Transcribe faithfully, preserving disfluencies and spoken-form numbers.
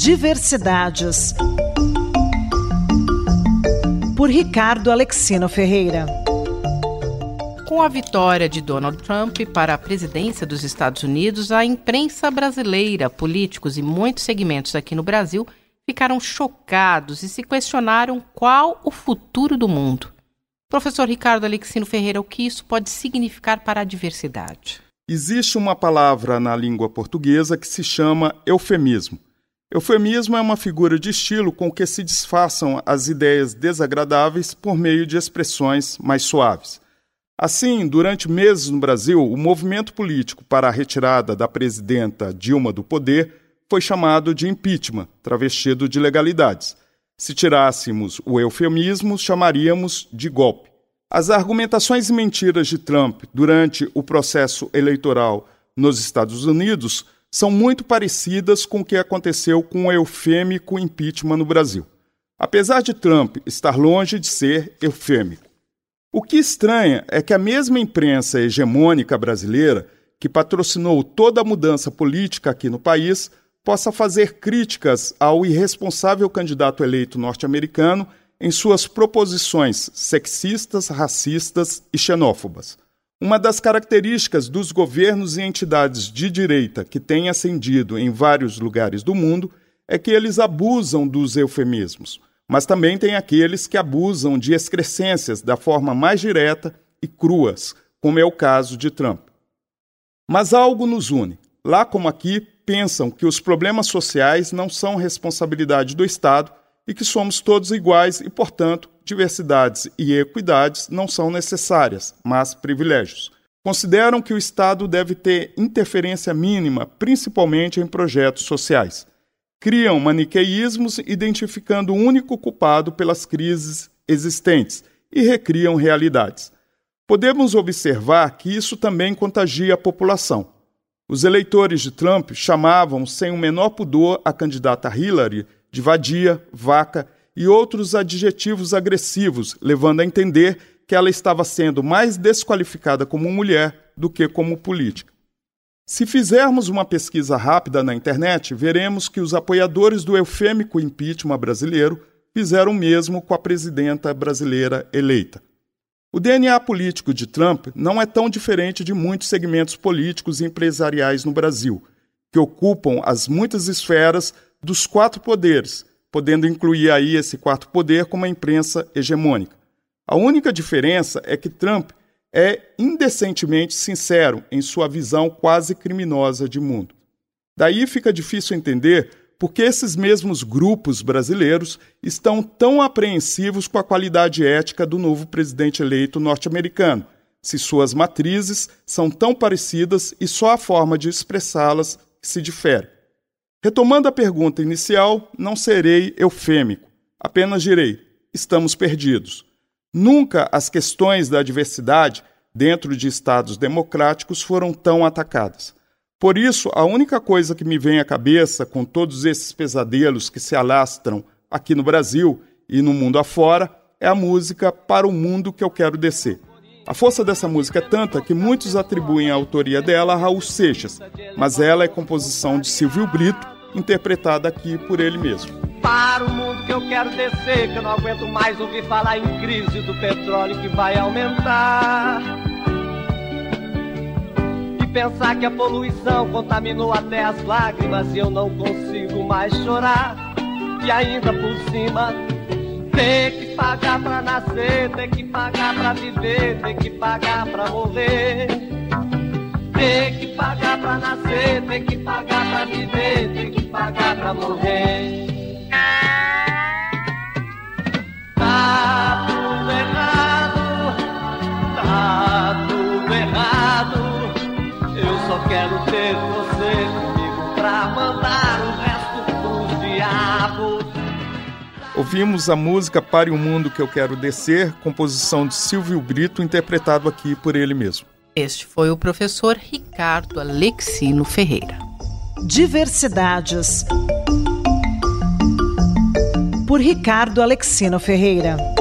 Diversidades, por Ricardo Alexino Ferreira. Com a vitória de Donald Trump para a presidência dos Estados Unidos, a imprensa brasileira, políticos e muitos segmentos aqui no Brasil ficaram chocados e se questionaram qual o futuro do mundo. Professor Ricardo Alexino Ferreira, o que isso pode significar para a diversidade? Existe uma palavra na língua portuguesa que se chama eufemismo. Eufemismo é uma figura de estilo com que se disfarçam as ideias desagradáveis por meio de expressões mais suaves. Assim, durante meses no Brasil, o movimento político para a retirada da presidenta Dilma do poder foi chamado de impeachment, travestido de legalidades. Se tirássemos o eufemismo, chamaríamos de golpe. As argumentações e mentiras de Trump durante o processo eleitoral nos Estados Unidos são muito parecidas com o que aconteceu com o eufêmico impeachment no Brasil. Apesar de Trump estar longe de ser eufêmico. O que estranha é que a mesma imprensa hegemônica brasileira, que patrocinou toda a mudança política aqui no país, possa fazer críticas ao irresponsável candidato eleito norte-americano em suas proposições sexistas, racistas e xenófobas. Uma das características dos governos e entidades de direita que têm ascendido em vários lugares do mundo é que eles abusam dos eufemismos, mas também tem aqueles que abusam de excrescências da forma mais direta e cruas, como é o caso de Trump. Mas algo nos une. Lá como aqui, pensam que os problemas sociais não são responsabilidade do Estado e que somos todos iguais e, portanto, diversidades e equidades não são necessárias, mas privilégios. Consideram que o Estado deve ter interferência mínima, principalmente em projetos sociais. Criam maniqueísmos identificando o único culpado pelas crises existentes e recriam realidades. Podemos observar que isso também contagia a população. Os eleitores de Trump chamavam sem o menor pudor a candidata Hillary de vadia, vaca e outros adjetivos agressivos, levando a entender que ela estava sendo mais desqualificada como mulher do que como política. Se fizermos uma pesquisa rápida na internet, veremos que os apoiadores do eufêmico impeachment brasileiro fizeram o mesmo com a presidenta brasileira eleita. O D N A político de Trump não é tão diferente de muitos segmentos políticos e empresariais no Brasil, que ocupam as muitas esferas dos quatro poderes, podendo incluir aí esse quarto poder como a imprensa hegemônica. A única diferença é que Trump é indecentemente sincero em sua visão quase criminosa de mundo. Daí fica difícil entender por que esses mesmos grupos brasileiros estão tão apreensivos com a qualidade ética do novo presidente eleito norte-americano, se suas matrizes são tão parecidas e só a forma de expressá-las se difere. Retomando a pergunta inicial, não serei eufêmico, apenas direi, estamos perdidos. Nunca as questões da diversidade dentro de estados democráticos foram tão atacadas. Por isso, a única coisa que me vem à cabeça com todos esses pesadelos que se alastram aqui no Brasil e no mundo afora é a música Para o Mundo que Eu Quero Descer. A força dessa música é tanta que muitos atribuem a autoria dela a Raul Seixas, mas ela é composição de Silvio Brito, interpretada aqui por ele mesmo. Para o mundo que eu quero descer, que eu não aguento mais ouvir falar em crise do petróleo que vai aumentar. E pensar que a poluição contaminou até as lágrimas e eu não consigo mais chorar. E ainda por cima, ter que pagar pra nascer, ter que pagar pra viver, ter que pagar pra morrer. Tem que pagar pra nascer, tem que pagar pra viver, tem que pagar pra morrer. Tá tudo errado, tá tudo errado. Eu só quero ter você comigo pra mandar o resto pros diabos. Ouvimos a música Pare o Mundo que Eu Quero Descer, composição de Silvio Brito, interpretado aqui por ele mesmo. Este foi o professor Ricardo Alexino Ferreira. Diversidades, por Ricardo Alexino Ferreira.